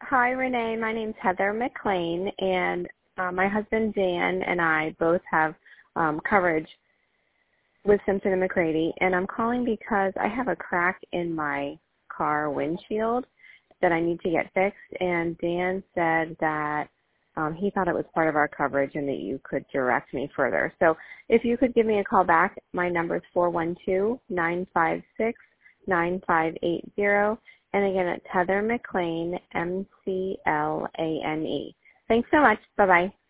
Hi, Renee. My name's Heather McLean, and my husband Dan and I both have coverage with Simpson and McCready, and I'm calling because I have a crack in my car windshield that I need to get fixed, and Dan said that he thought it was part of our coverage and that you could direct me further. So if you could give me a call back, my number is 412-956-9580. And again, it's Heather McLean, McLane. Thanks so much. Bye-bye.